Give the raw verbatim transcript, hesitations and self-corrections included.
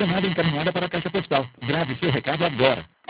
chamada encaminhada para a caixa postal. Grave seu recado agora.